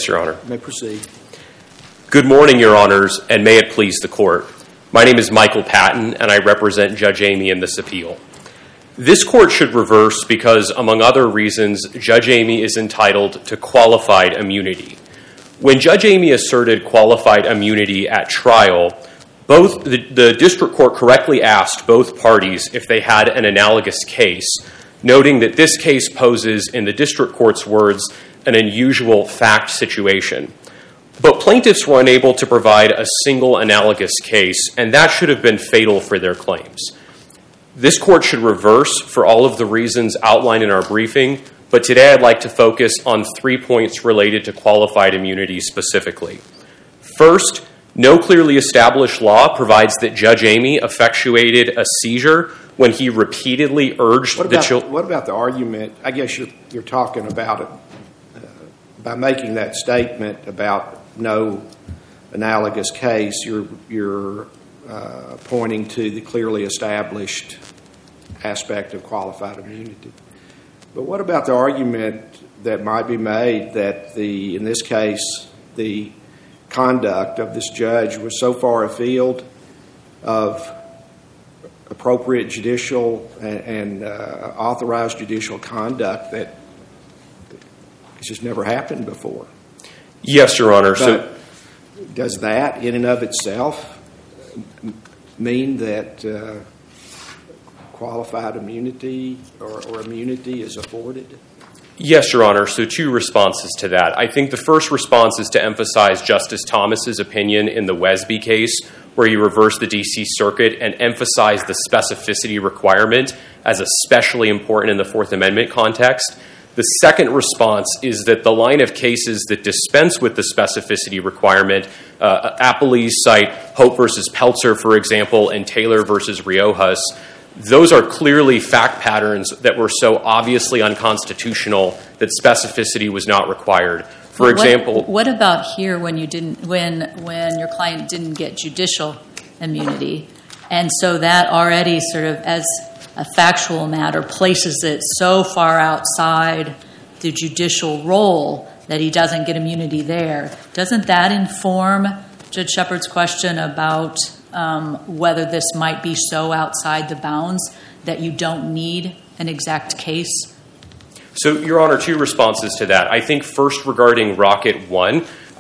Yes, Your Honor. You may proceed. Good morning, Your Honors, and may it please the Court. My name is Michael Patton, and I represent Judge Amy in this appeal. This Court should reverse because, among other reasons, Judge Amy is entitled to qualified immunity. When Judge Amy asserted qualified immunity at trial, the district court correctly asked both parties if they had an analogous case, noting that this case poses, in the district court's words, an unusual fact situation. But plaintiffs were unable to provide a single analogous case, and that should have been fatal for their claims. This Court should reverse for all of the reasons outlined in our briefing, but today I'd like to focus on 3 points related to qualified immunity specifically. First, no clearly established law provides that Judge Amy effectuated a seizure when he repeatedly urged the children. What about the argument, I guess you're talking about it, by making that statement about no analogous case, you're pointing to the clearly established aspect of qualified immunity. But what about the argument that might be made that in this case, the conduct of this judge was so far afield of appropriate judicial and authorized judicial conduct that it's just never happened before? Yes, Your Honor. So, does that in and of itself mean that qualified immunity or immunity is afforded? Yes, Your Honor. So 2 responses to that. I think the first response is to emphasize Justice Thomas's opinion in the Wesby case, where he reversed the D.C. Circuit and emphasized the specificity requirement as especially important in the Fourth Amendment context. The second response is that the line of cases that dispense with the specificity requirement, Appellees cite Hope v. Peltzer, for example, and Taylor v. Riojas. Those are clearly fact patterns that were so obviously unconstitutional that specificity was not required. For example, what about here when you didn't, when your client didn't get judicial immunity, and so that already sort of as a factual matter places it so far outside the judicial role that he doesn't get immunity there? Doesn't that inform Judge Shepard's question about whether this might be so outside the bounds that you don't need an exact case? So, Your Honor, 2 responses to that. I think first regarding Rocket 1,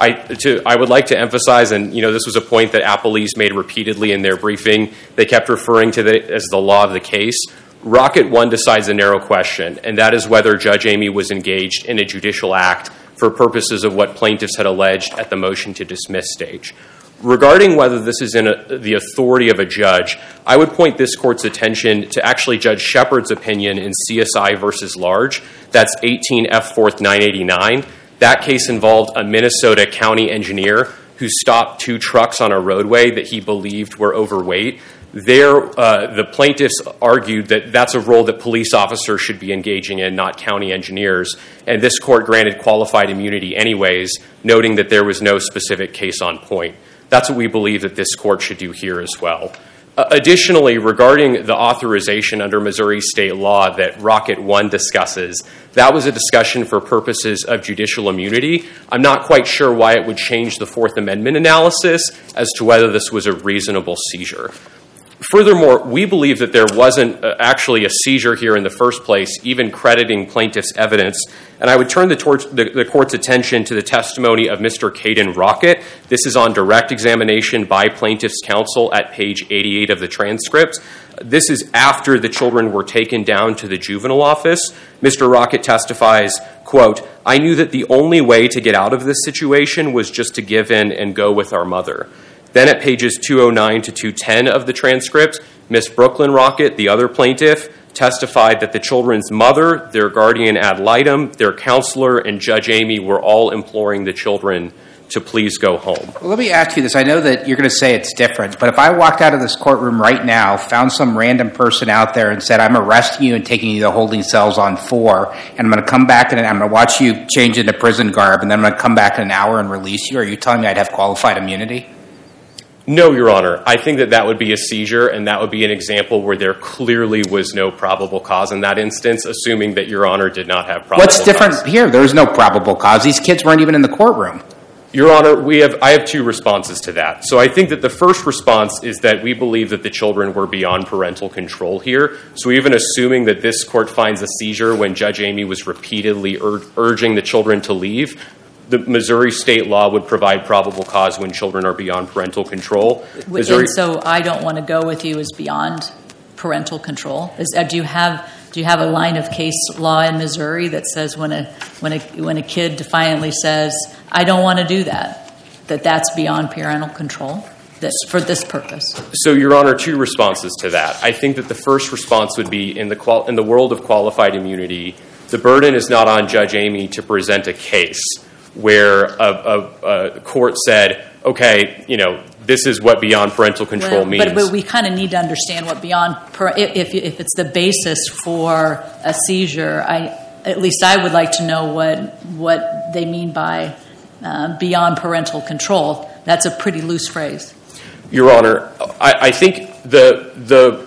I would like to emphasize, and this was a point that Appellees made repeatedly in their briefing. They kept referring to it as the law of the case. Rocket 1 decides a narrow question, and that is whether Judge Amy was engaged in a judicial act for purposes of what plaintiffs had alleged at the motion to dismiss stage. Regarding whether this is in the authority of a judge, I would point this Court's attention to actually Judge Shepard's opinion in CSI v. Large. That's 18 F. 4th 989. That case involved a Minnesota county engineer who stopped 2 trucks on a roadway that he believed were overweight. There, the plaintiffs argued that that's a role that police officers should be engaging in, not county engineers, and this Court granted qualified immunity anyways, noting that there was no specific case on point. That's what we believe that this Court should do here as well. Additionally, regarding the authorization under Missouri state law that Rocket 1 discusses, that was a discussion for purposes of judicial immunity. I'm not quite sure why it would change the Fourth Amendment analysis as to whether this was a reasonable seizure. Furthermore, we believe that there wasn't actually a seizure here in the first place, even crediting plaintiff's evidence. And I would turn the Court's attention to the testimony of Mr. Caden Rocket. This is on direct examination by plaintiff's counsel at page 88 of the transcript. This is after the children were taken down to the juvenile office. Mr. Rocket testifies, quote, "I knew that the only way to get out of this situation was just to give in and go with our mother." Then at pages 209 to 210 of the transcript, Ms. Brooklyn Rocket, the other plaintiff, testified that the children's mother, their guardian ad litem, their counselor, and Judge Amy were all imploring the children to please go home. Well, let me ask you this. I know that you're going to say it's different, but if I walked out of this courtroom right now, found some random person out there and said, I'm arresting you and taking you to holding cells on 4, and I'm going to come back and I'm going to watch you change into prison garb, and then I'm going to come back in an hour and release you, are you telling me I'd have qualified immunity? No, Your Honor. I think that would be a seizure, and that would be an example where there clearly was no probable cause in that instance, assuming that Your Honor did not have probable cause. What's different here? There was no probable cause. These kids weren't even in the courtroom. Your Honor, I have two responses to that. So I think that the first response is that we believe that the children were beyond parental control here. So even assuming that this court finds a seizure when Judge Amy was repeatedly urging the children to leave, the Missouri state law would provide probable cause when children are beyond parental control. And so I don't want to go with you as beyond parental control. Do you have a line of case law in Missouri that says when a kid defiantly says, I don't want to do that's beyond parental control for this purpose? So, Your Honor, two responses to that. I think that the first response would be in the world of qualified immunity, the burden is not on Judge Amy to present a case where a court said, okay, this is what beyond parental control means. But we kind of need to understand what beyond, if it's the basis for a seizure, at least I would like to know what they mean by beyond parental control. That's a pretty loose phrase. Your Honor, I think the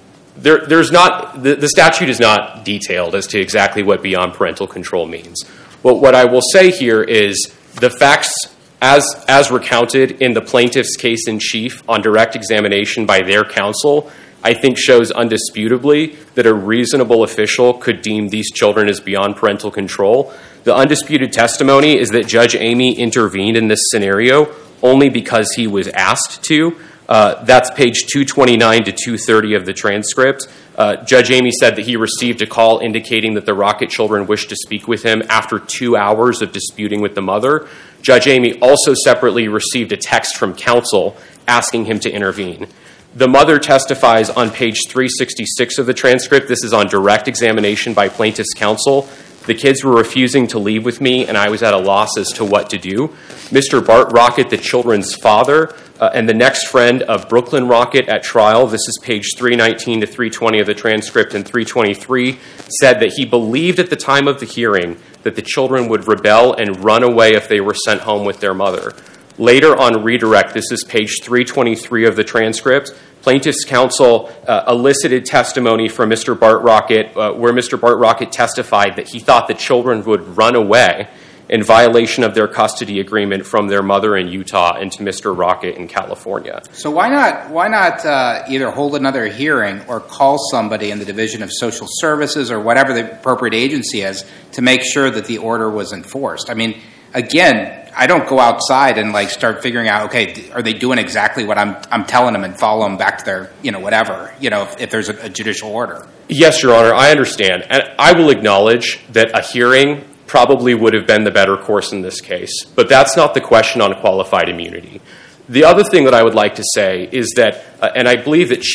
statute is not detailed as to exactly what beyond parental control means. But what I will say here is the facts as recounted in the plaintiff's case in chief on direct examination by their counsel, I think shows undisputably that a reasonable official could deem these children as beyond parental control. The undisputed testimony is that Judge Amy intervened in this scenario only because he was asked to. That's page 229 to 230 of the transcript. Judge Amy said that he received a call indicating that the Rocket children wished to speak with him after 2 hours of disputing with the mother. Judge Amy also separately received a text from counsel asking him to intervene. The mother testifies on page 366 of the transcript. This is on direct examination by plaintiff's counsel. The kids were refusing to leave with me, and I was at a loss as to what to do. Mr. Bart Rocket, the children's father, and the next friend of Brooklyn Rocket at trial, this is page 319 to 320 of the transcript and 323, said that he believed at the time of the hearing that the children would rebel and run away if they were sent home with their mother. Later on redirect, this is page 323 of the transcript, plaintiff's counsel elicited testimony from Mr. Bart Rocket where Mr. Bart Rocket testified that he thought the children would run away in violation of their custody agreement from their mother in Utah and to Mr. Rocket in California. So why not either hold another hearing or call somebody in the Division of Social Services or whatever the appropriate agency is to make sure that the order was enforced? I mean, again, I don't go outside and start figuring out, okay, are they doing exactly what I'm telling them and follow them back to their, whatever, if there's a judicial order. Yes, Your Honor, I understand. And I will acknowledge that a hearing probably would have been the better course in this case. But that's not the question on qualified immunity. The other thing that I would like to say is that, and I believe that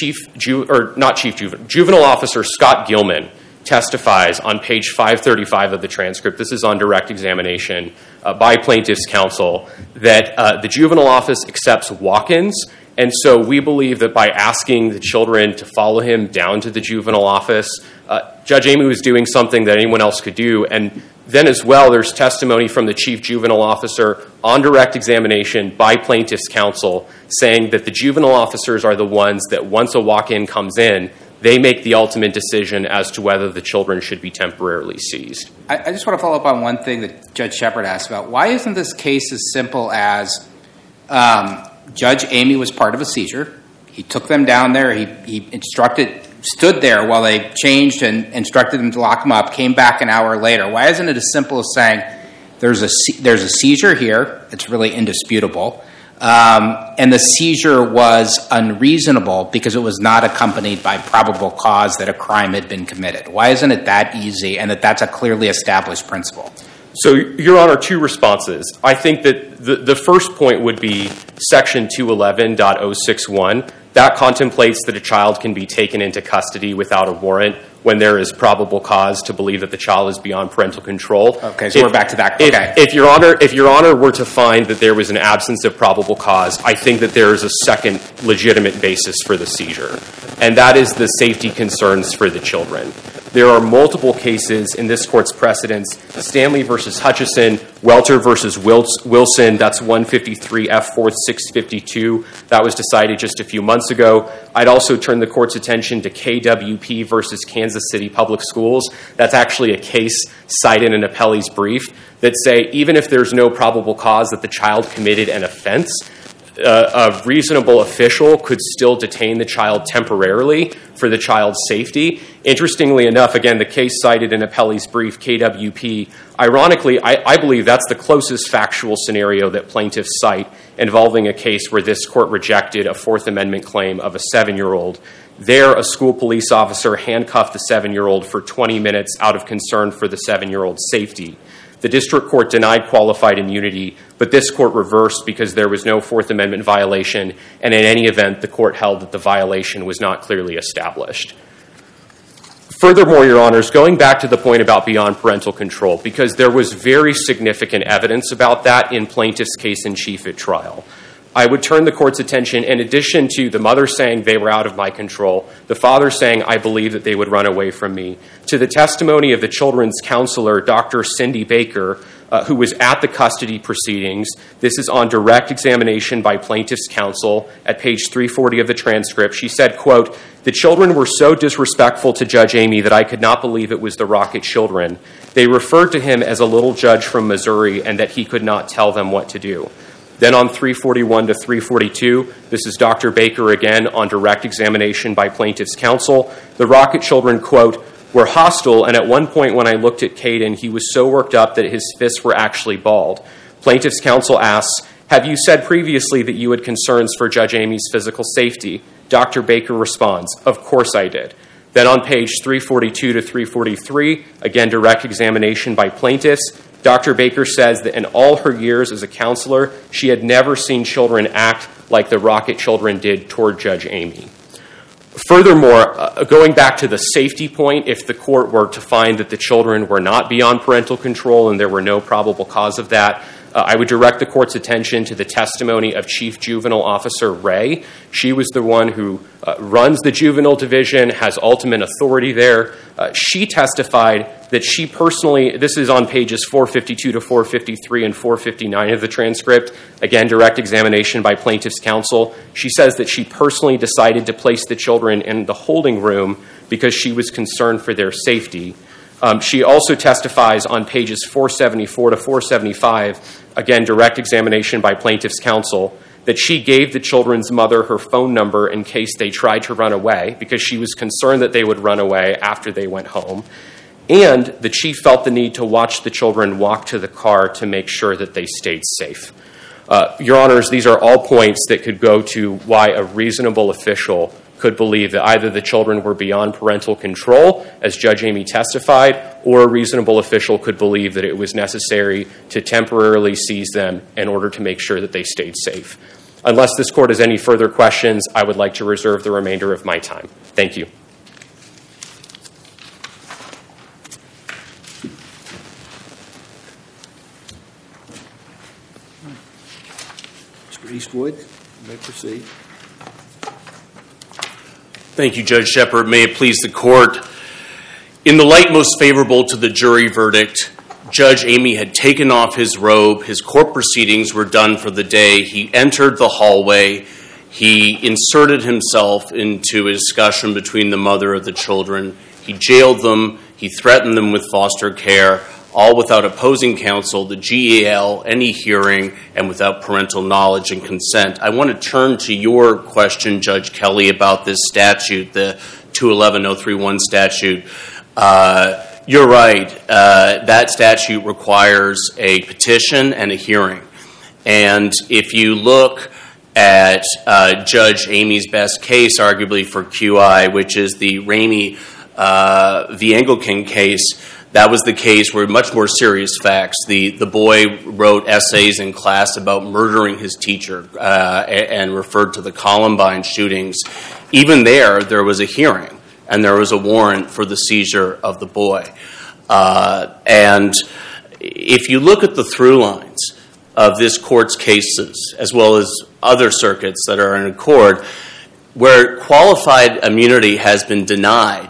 Juvenile Officer Scott Gilman testifies on page 535 of the transcript, this is on direct examination by plaintiff's counsel, that the juvenile office accepts walk-ins, and so we believe that by asking the children to follow him down to the juvenile office, Judge Amy was doing something that anyone else could do, and then as well there's testimony from the chief juvenile officer on direct examination by plaintiff's counsel saying that the juvenile officers are the ones that once a walk-in comes in, they make the ultimate decision as to whether the children should be temporarily seized. I just want to follow up on one thing that Judge Shepard asked about. Why isn't this case as simple as Judge Amy was part of a seizure? He took them down there. He stood there while they changed and instructed them to lock them up, came back an hour later. Why isn't it as simple as saying there's a seizure here, it's really indisputable, and the seizure was unreasonable because it was not accompanied by probable cause that a crime had been committed? Why isn't it that easy and that's a clearly established principle? So, Your Honor, two responses. I think that the first point would be Section 211.061. That contemplates that a child can be taken into custody without a warrant when there is probable cause to believe that the child is beyond parental control. Okay, so we're back to that. Okay. If Your Honor were to find that there was an absence of probable cause, I think that there is a second legitimate basis for the seizure, and that is the safety concerns for the children. There are multiple cases in this court's precedents: Stanley versus Hutchison, Welter versus Wilson, that's 153 F. 4th 652. That was decided just a few months ago. I'd also turn the court's attention to KWP versus Kansas City Public Schools. That's actually a case cited in an appellee's brief that say even if there's no probable cause that the child committed an offense, a reasonable official could still detain the child temporarily for the child's safety. Interestingly enough, again, the case cited in appellee's brief, KWP, ironically, I believe that's the closest factual scenario that plaintiffs cite involving a case where this court rejected a Fourth Amendment claim of a 7-year-old. There, a school police officer handcuffed the 7-year-old for 20 minutes out of concern for the 7-year-old's safety. The district court denied qualified immunity, but this court reversed because there was no Fourth Amendment violation, and in any event, the court held that the violation was not clearly established. Furthermore, Your Honors, going back to the point about beyond parental control, because there was very significant evidence about that in plaintiff's case in chief at trial, I would turn the court's attention, in addition to the mother saying they were out of my control, the father saying I believe that they would run away from me, to the testimony of the children's counselor, Dr. Cindy Baker, who was at the custody proceedings. This is on direct examination by plaintiff's counsel at page 340 of the transcript. She said, quote, "The children were so disrespectful to Judge Amy that I could not believe it was the Rocket children. They referred to him as a little judge from Missouri and that he could not tell them what to do." Then on 341 to 342, this is Dr. Baker again on direct examination by plaintiff's counsel. The Rocket children, quote, "were hostile, and at one point when I looked at Caden, he was so worked up that his fists were actually balled." Plaintiff's counsel asks, "Have you said previously that you had concerns for Judge Amy's physical safety?" Dr. Baker responds, "Of course I did." Then on page 342 to 343, again direct examination by plaintiffs, Dr. Baker says that in all her years as a counselor, she had never seen children act like the Rocket children did toward Judge Amy. Furthermore, going back to the safety point, if the court were to find that the children were not beyond parental control and there were no probable cause of that, I would direct the court's attention to the testimony of Chief Juvenile Officer Ray. She was the one who runs the juvenile division, has ultimate authority there. She testified that she personally, this is on pages 452 to 453 and 459 of the transcript, again, direct examination by plaintiff's counsel. She says that she personally decided to place the children in the holding room because she was concerned for their safety. She also testifies on pages 474 to 475, again, direct examination by plaintiff's counsel, that she gave the children's mother her phone number in case they tried to run away because she was concerned that they would run away after they went home. And the chief felt the need to watch the children walk to the car to make sure that they stayed safe. Your Honors, these are all points that could go to why a reasonable official could believe that either the children were beyond parental control, as Judge Amy testified, or a reasonable official could believe that it was necessary to temporarily seize them in order to make sure that they stayed safe. Unless this court has any further questions, I would like to reserve the remainder of my time. Thank you. Mr. Eastwood, you may proceed. Thank you, Judge Shepard. May it please the court. In the light most favorable to the jury verdict, Judge Amy had taken off his robe. His court proceedings were done for the day. He entered the hallway. He inserted himself into a discussion between the mother of the children. He jailed them. He threatened them with foster care, all without opposing counsel, the GAL, any hearing, and without parental knowledge and consent. I want to turn to your question, Judge Kelly, about this statute, the 211-031 statute. You're right. That statute requires a petition and a hearing. And if you look at Judge Amy's best case, arguably for QI, which is the Ramey v. Engelking case, that was the case where much more serious facts. The boy wrote essays in class about murdering his teacher and referred to the Columbine shootings. Even there was a hearing, and there was a warrant for the seizure of the boy. And if you look at the through lines of this court's cases, as well as other circuits that are in accord, where qualified immunity has been denied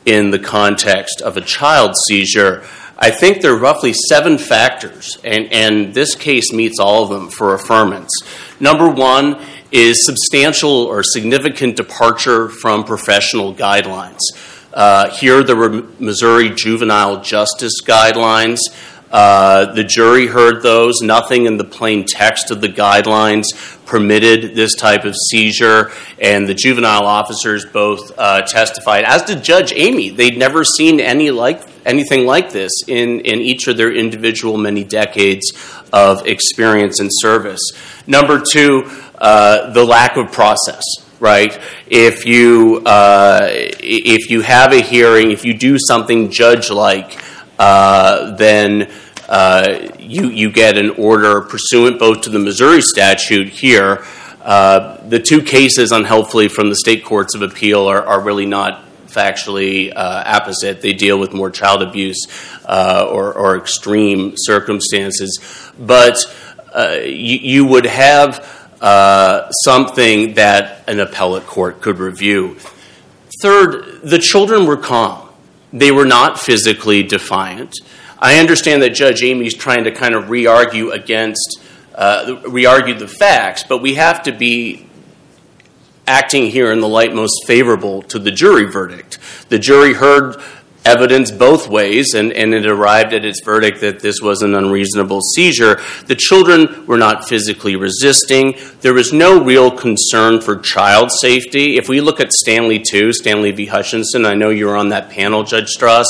in the context of a child seizure. I think there are roughly 7 factors, and this case meets all of them for affirmance. Number 1 is substantial or significant departure from professional guidelines. Here, there were Missouri Juvenile Justice Guidelines. The jury heard those. Nothing in the plain text of the guidelines permitted this type of seizure, and the juvenile officers both testified, as did Judge Amy. They'd never seen anything like this in each of their individual many decades of experience and service. Number 2, the lack of process. Right? If you have a hearing, if you do something judge-like, then you get an order pursuant both to the Missouri statute here. The 2 cases, unhelpfully, from the state courts of appeal are really not factually apposite. They deal with more child abuse or extreme circumstances. But you would have something that an appellate court could review. Third, the children were calm. They were not physically defiant. I understand that Judge Amy's trying to kind of re-argue the facts, but we have to be acting here in the light most favorable to the jury verdict. The jury heard evidence both ways, and it arrived at its verdict that this was an unreasonable seizure. The children were not physically resisting. There was no real concern for child safety. If we look at Stanley v. Hutchinson, I know you were on that panel, Judge Strauss,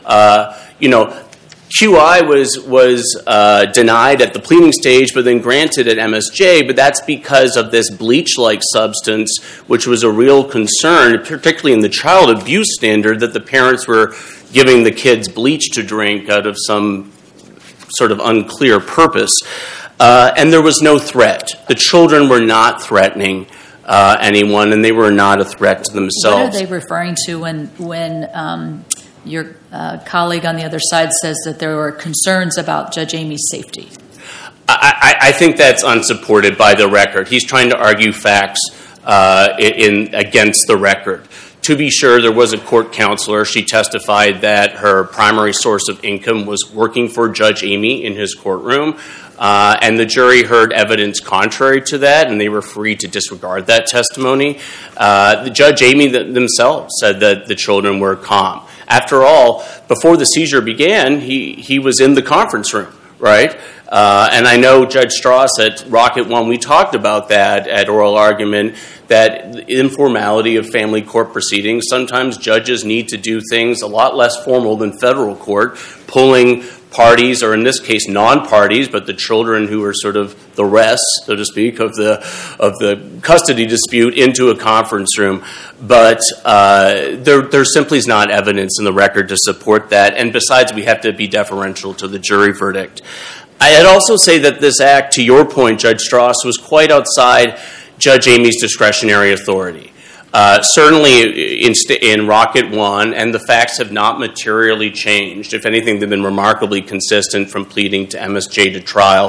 QI was denied at the pleading stage, but then granted at MSJ, but that's because of this bleach-like substance, which was a real concern, particularly in the child abuse standard, that the parents were giving the kids bleach to drink out of some sort of unclear purpose. And there was no threat. The children were not threatening anyone, and they were not a threat to themselves. What are they referring to when your colleague on the other side says that there were concerns about Judge Amy's safety? I think that's unsupported by the record. He's trying to argue facts against the record. To be sure, there was a court counselor. She testified that her primary source of income was working for Judge Amy in his courtroom, and the jury heard evidence contrary to that, and they were free to disregard that testimony. The Judge Amy themselves said that the children were calm. After all, before the seizure began, he was in the conference room, right? And I know Judge Strauss at Rocket One, we talked about that at oral argument, that the informality of family court proceedings, sometimes judges need to do things a lot less formal than federal court, pulling parties, or in this case non-parties, but the children who are sort of the rest, so to speak, of the custody dispute into a conference room. But there simply is not evidence in the record to support that. And besides, we have to be deferential to the jury verdict. I'd also say that this act, to your point, Judge Strauss, was quite outside Judge Amy's discretionary authority. Certainly in Rocket One, and the facts have not materially changed. If anything, they've been remarkably consistent from pleading to MSJ to trial.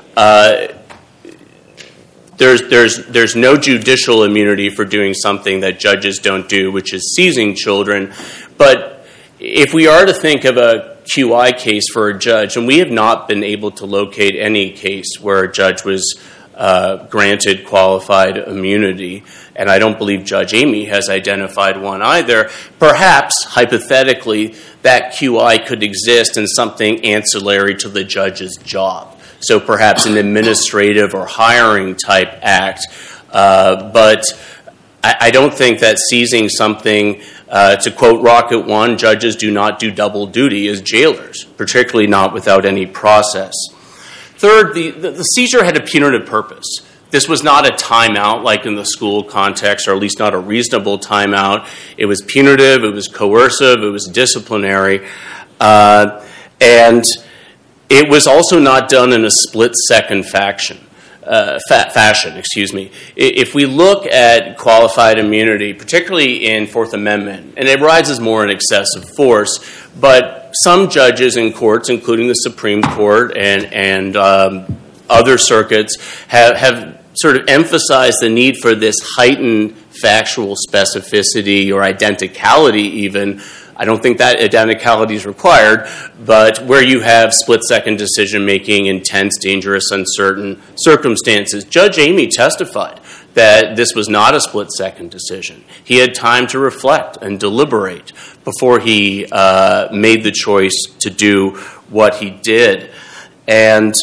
There's no judicial immunity for doing something that judges don't do, which is seizing children. But if we are to think of a QI case for a judge, and we have not been able to locate any case where a judge was granted qualified immunity, and I don't believe Judge Amy has identified one either, perhaps, hypothetically, that QI could exist in something ancillary to the judge's job. So perhaps an administrative or hiring type act. But I don't think that seizing something, to quote Rocket One, judges do not do double duty as jailers, particularly not without any process. Third, the seizure had a punitive purpose. This was not a timeout like in the school context, or at least not a reasonable timeout. It was punitive, it was coercive, it was disciplinary. And it was also not done in a split-second fashion. If we look at qualified immunity, particularly in Fourth Amendment, and it rises more in excessive force, but some judges in courts, including the Supreme Court and other circuits, have sort of emphasized the need for this heightened factual specificity or identicality even I don't think that identicality is required, but where you have split-second decision-making in tense, dangerous, uncertain circumstances, Judge Amy testified that this was not a split-second decision. He had time to reflect and deliberate before he made the choice to do what he did. And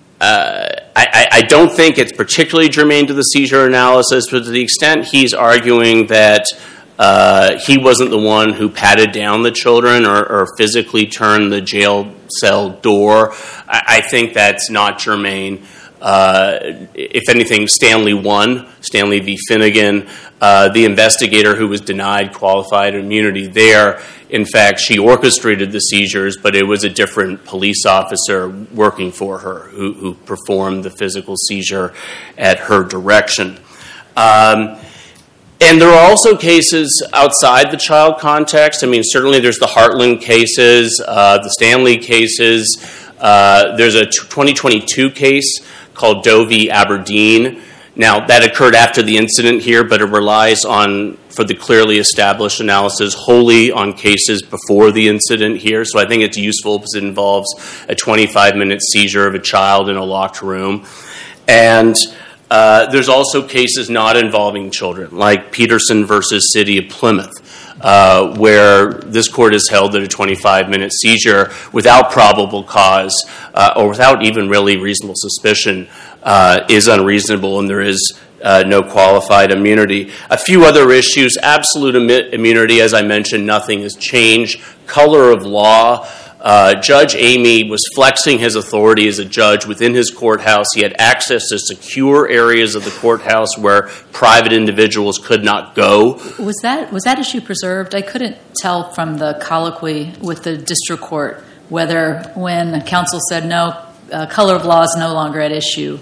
I don't think it's particularly germane to the seizure analysis, but to the extent he's arguing that he wasn't the one who patted down the children or physically turned the jail cell door, I think that's not germane. If anything, Stanley won, Stanley v. Finnegan. The investigator who was denied qualified immunity there, in fact, she orchestrated the seizures, but it was a different police officer working for her who performed the physical seizure at her direction. And there are also cases outside the child context. I mean, certainly there's the Heartland cases, the Stanley cases. There's a 2022 case called Doe v. Aberdeen. Now, that occurred after the incident here, but it relies on, for the clearly established analysis, wholly on cases before the incident here. So I think it's useful because it involves a 25-minute seizure of a child in a locked room. And there's also cases not involving children, like Peterson versus City of Plymouth, where this court has held that a 25-minute seizure without probable cause or without even really reasonable suspicion is unreasonable, and there is no qualified immunity. A few other issues: absolute immunity, as I mentioned, nothing has changed. Color of law. Judge Amy was flexing his authority as a judge within his courthouse. He had access to secure areas of the courthouse where private individuals could not go. Was that issue preserved? I couldn't tell from the colloquy with the district court whether when the counsel said no, color of law is no longer at issue.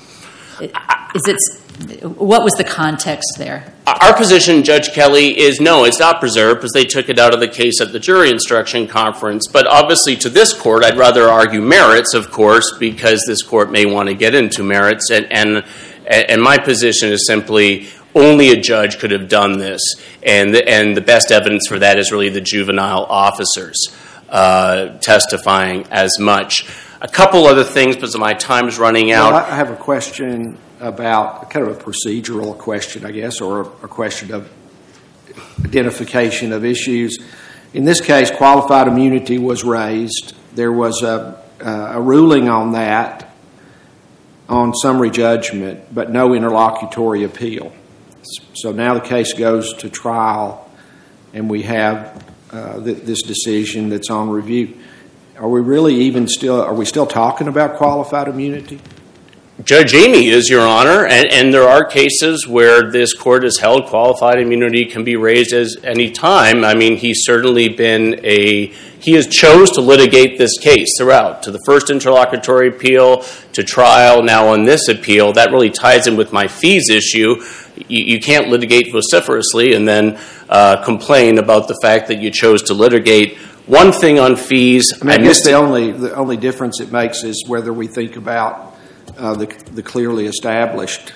What was the context there? Our position, Judge Kelly, is no, it's not preserved because they took it out of the case at the jury instruction conference. But obviously to this court, I'd rather argue merits, of course, because this court may want to get into merits. And my position is simply only a judge could have done this. And the best evidence for that is really the juvenile officers testifying as much. A couple other things, because my time is running out. Well, I have a question about kind of a procedural question, I guess, or a question of identification of issues. In this case, qualified immunity was raised. There was a ruling on that on summary judgment, but no interlocutory appeal. So now the case goes to trial, and we have this decision that's on review. Are we still talking about qualified immunity? Judge Amy is, Your Honor, and there are cases where this court has held qualified immunity can be raised at any time. I mean, he's certainly he has chose to litigate this case throughout, to the first interlocutory appeal, to trial, now on this appeal. That really ties in with my fees issue. You can't litigate vociferously and then complain about the fact that you chose to litigate. One thing on fees, I guess the only difference it makes is whether we think about the clearly established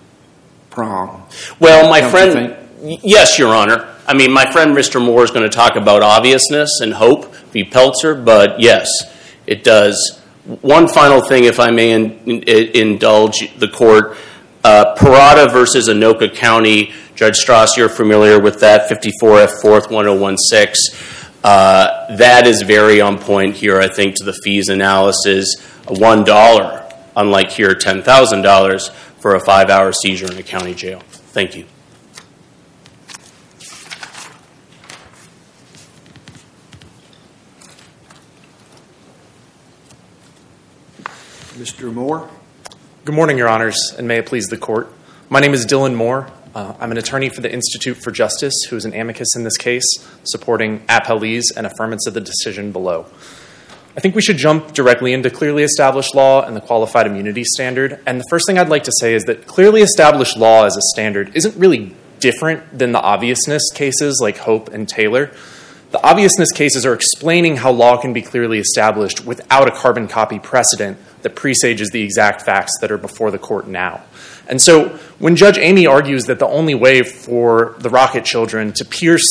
prong. Well, my friend, yes, Your Honor. I mean, my friend Mr. Moore is going to talk about obviousness and hope v. Peltzer, but yes, it does. One final thing, if I may indulge the court. Parada versus Anoka County, Judge Strauss, you're familiar with that, 54 F. 4th 1016. That is very on point here, I think, to the fees analysis. $1, unlike here, $10,000 for a 5-hour seizure in a county jail. Thank you. Mr. Moore? Good morning, Your Honors, and may it please the Court. My name is Dylan Moore. I'm an attorney for the Institute for Justice, who is an amicus in this case, supporting appellees and affirmance of the decision below. I think we should jump directly into clearly established law and the qualified immunity standard. And the first thing I'd like to say is that clearly established law as a standard isn't really different than the obviousness cases like Hope and Taylor. The obviousness cases are explaining how law can be clearly established without a carbon copy precedent that presages the exact facts that are before the court now. And so when Judge Amy argues that the only way for the Rocket children to pierce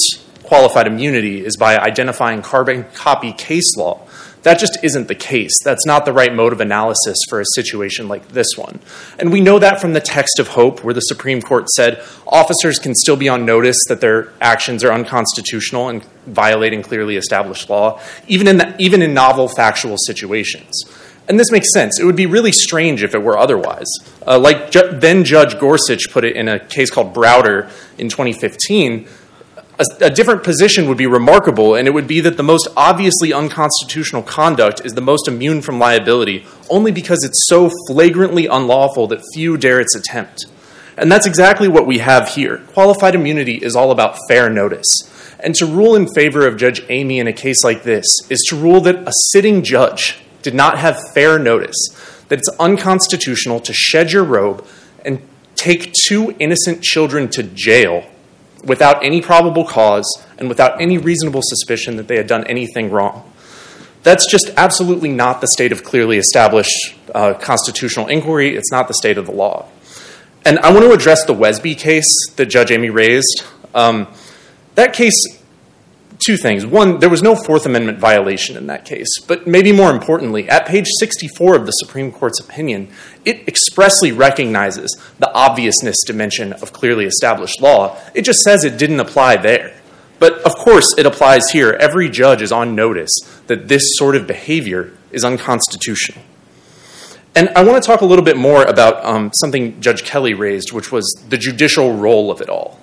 qualified immunity is by identifying carbon copy case law. That just isn't the case. That's not the right mode of analysis for a situation like this one. And we know that from the text of Hope, where the Supreme Court said officers can still be on notice that their actions are unconstitutional and violating clearly established law, even in novel factual situations. And this makes sense. It would be really strange if it were otherwise. Like then Judge Gorsuch put it in a case called Browder in 2015, a different position would be remarkable, and it would be that the most obviously unconstitutional conduct is the most immune from liability, only because it's so flagrantly unlawful that few dare its attempt. And that's exactly what we have here. Qualified immunity is all about fair notice. And to rule in favor of Judge Amy in a case like this is to rule that a sitting judge did not have fair notice, that it's unconstitutional to shed your robe and take 2 innocent children to jail without any probable cause and without any reasonable suspicion that they had done anything wrong. That's just absolutely not the state of clearly established constitutional inquiry. It's not the state of the law. And I want to address the Wesby case that Judge Amy raised. That case, 2 things. One, there was no Fourth Amendment violation in that case. But maybe more importantly, at page 64 of the Supreme Court's opinion, it expressly recognizes the obviousness dimension of clearly established law. It just says it didn't apply there. But of course it applies here. Every judge is on notice that this sort of behavior is unconstitutional. And I want to talk a little bit more about something Judge Kelly raised, which was the judicial role of it all.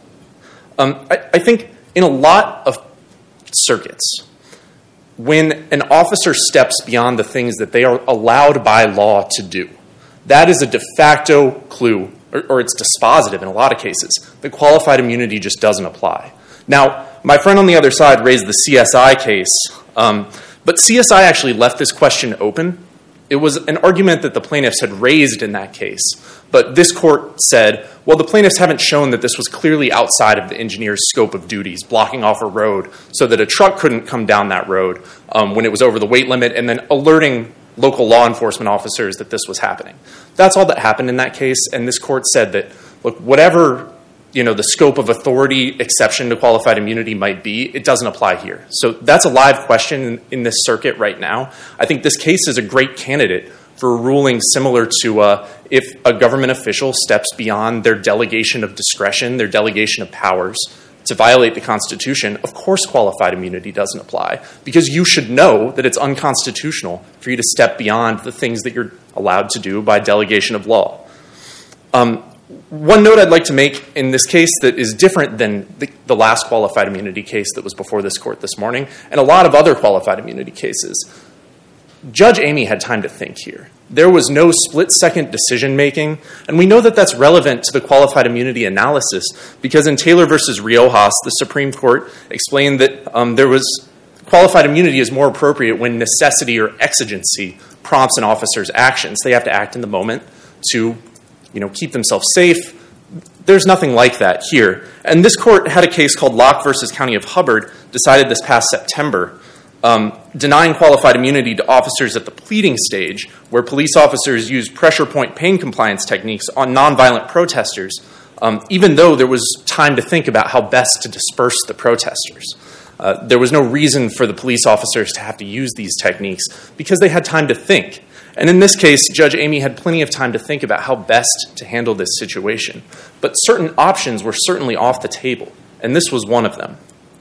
I think in a lot of circuits, when an officer steps beyond the things that they are allowed by law to do, that is a de facto clue, or it's dispositive in a lot of cases, that qualified immunity just doesn't apply. Now, my friend on the other side raised the CSI case, but CSI actually left this question open. It was an argument that the plaintiffs had raised in that case, but this court said, well, the plaintiffs haven't shown that this was clearly outside of the engineer's scope of duties, blocking off a road so that a truck couldn't come down that road when it was over the weight limit, and then alerting local law enforcement officers that this was happening. That's all that happened in that case, and this court said that, look, whatever the scope of authority exception to qualified immunity might be, it doesn't apply here. So that's a live question in this circuit right now. I think this case is a great candidate for a ruling similar to if a government official steps beyond their delegation of discretion, their delegation of powers to violate the Constitution. Of course qualified immunity doesn't apply, because you should know that it's unconstitutional for you to step beyond the things that you're allowed to do by delegation of law. One note I'd like to make in this case that is different than the last qualified immunity case that was before this court this morning, and a lot of other qualified immunity cases. Judge Amy had time to think here. There was no split-second decision-making, and we know that that's relevant to the qualified immunity analysis because in Taylor v. Riojas, the Supreme Court explained that qualified immunity is more appropriate when necessity or exigency prompts an officer's actions. They have to act in the moment to keep themselves safe. There's nothing like that here. And this court had a case called Locke v. County of Hubbard, decided this past September, denying qualified immunity to officers at the pleading stage, where police officers used pressure point pain compliance techniques on nonviolent protesters, even though there was time to think about how best to disperse the protesters. There was no reason for the police officers to have to use these techniques because they had time to think. And in this case, Judge Amy had plenty of time to think about how best to handle this situation. But certain options were certainly off the table, and this was one of them.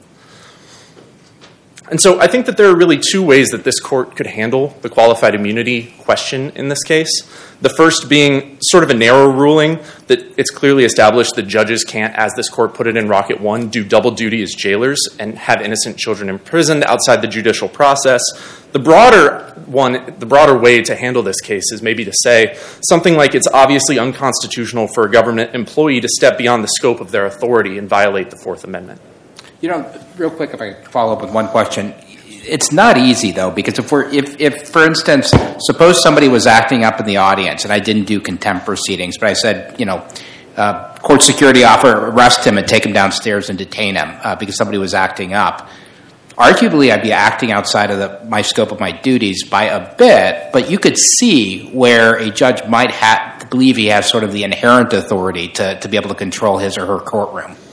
And so I think that there are really 2 ways that this court could handle the qualified immunity question in this case. The first being sort of a narrow ruling that it's clearly established that judges can't, as this court put it in Rocket 1, do double duty as jailers and have innocent children imprisoned outside the judicial process. The broader way to handle this case is maybe to say something like it's obviously unconstitutional for a government employee to step beyond the scope of their authority and violate the Fourth Amendment. Real quick, if I could follow up with one question. It's not easy, though, because if for instance, suppose somebody was acting up in the audience and I didn't do contempt proceedings, but I said, court security officer, arrest him and take him downstairs and detain him because somebody was acting up. Arguably, I'd be acting outside of my scope of my duties by a bit, but you could see where a judge might believe he has sort of the inherent authority to be able to control his or her courtroom.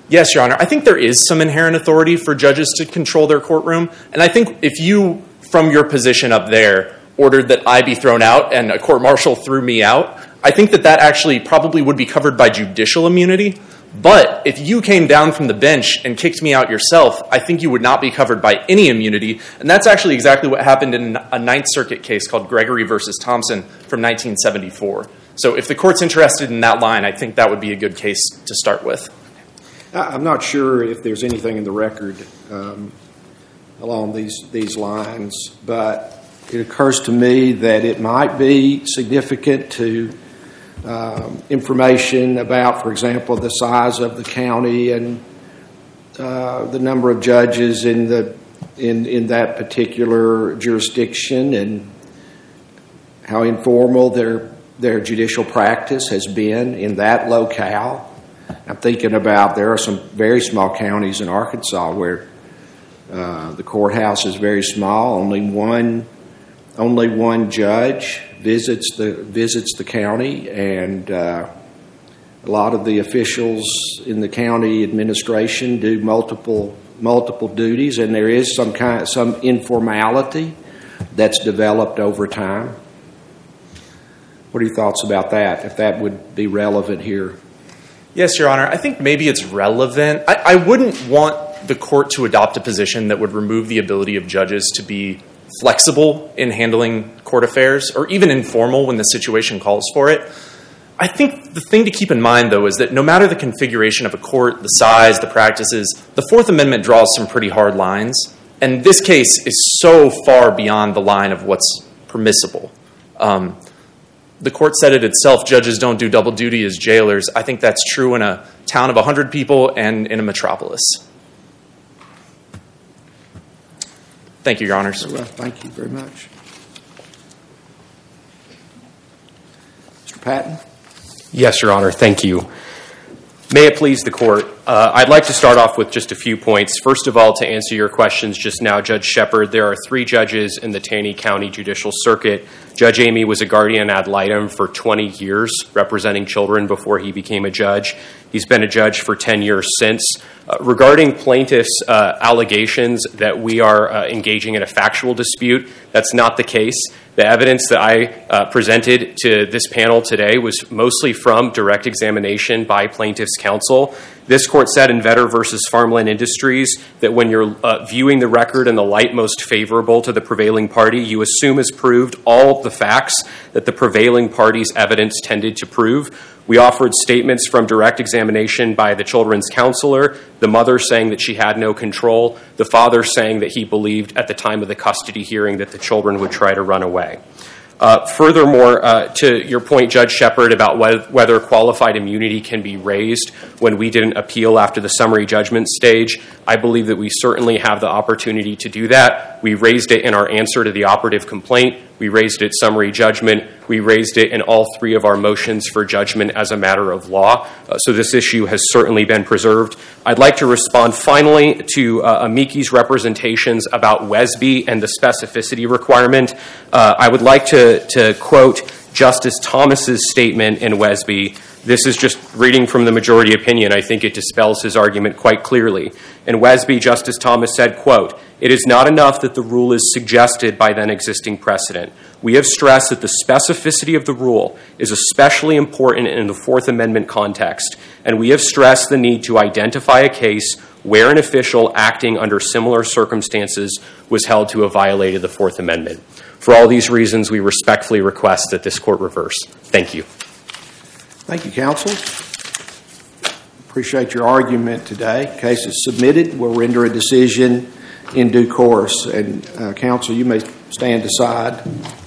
Yes, Your Honor. I think there is some inherent authority for judges to control their courtroom. And I think if you, from your position up there, ordered that I be thrown out and a court-martial threw me out, I think that actually probably would be covered by judicial immunity. But if you came down from the bench and kicked me out yourself, I think you would not be covered by any immunity. And that's actually exactly what happened in a Ninth Circuit case called Gregory v. Thompson from 1974. So if the court's interested in that line, I think that would be a good case to start with. I'm not sure if there's anything in the record along these lines, but it occurs to me that it might be significant to information about, for example, the size of the county and the number of judges in that particular jurisdiction and how informal their judicial practice has been in that locale. I'm thinking about there are some very small counties in Arkansas where the courthouse is very small. Only one judge visits the county, and a lot of the officials in the county administration do multiple duties, and there is some informality that's developed over time. What are your thoughts about that, if that would be relevant here? Yes, Your Honor. I think maybe it's relevant. I wouldn't want the court to adopt a position that would remove the ability of judges to be flexible in handling court affairs, or even informal when the situation calls for it. I think the thing to keep in mind, though, is that no matter the configuration of a court, the size, the practices, the Fourth Amendment draws some pretty hard lines. And this case is so far beyond the line of what's permissible. The court said it itself, judges don't do double duty as jailers. I think that's true in a town of 100 people and in a metropolis. Thank you, Your Honors. Well, thank you very much. Mr. Patton? Yes, Your Honor. Thank you. May it please the court, I'd like to start off with just a few points. First of all, to answer your questions just now, Judge Shepard, there are 3 judges in the Taney County Judicial Circuit. Judge Amy was a guardian ad litem for 20 years, representing children before he became a judge. He's been a judge for 10 years since. Regarding plaintiffs' allegations that we are engaging in a factual dispute, that's not the case. The evidence that I presented to this panel today was mostly from direct examination by plaintiffs' counsel. This court said in Vetter v. Farmland Industries that when you're viewing the record in the light most favorable to the prevailing party, you assume as proved all the facts that the prevailing party's evidence tended to prove. We offered statements from direct examination by the children's counselor, the mother saying that she had no control, the father saying that he believed at the time of the custody hearing that the children would try to run away. Furthermore, to your point, Judge Shepard, about whether qualified immunity can be raised when we didn't appeal after the summary judgment stage, I believe that we certainly have the opportunity to do that. We raised it in our answer to the operative complaint. We raised it at summary judgment. We raised it in all 3 of our motions for judgment as a matter of law. So this issue has certainly been preserved. I'd like to respond finally to Amiki's representations about Wesby and the specificity requirement. I would like to quote Justice Thomas's statement in Wesby. This is just reading from the majority opinion. I think it dispels his argument quite clearly. In Wesby, Justice Thomas said, quote, "It is not enough that the rule is suggested by then existing precedent. We have stressed that the specificity of the rule is especially important in the Fourth Amendment context, and we have stressed the need to identify a case where an official acting under similar circumstances was held to have violated the Fourth Amendment. For all these reasons, we respectfully request that this court reverse." Thank you. Thank you, counsel. Appreciate your argument today. Case is submitted. We'll render a decision in due course. And counsel, you may stand aside.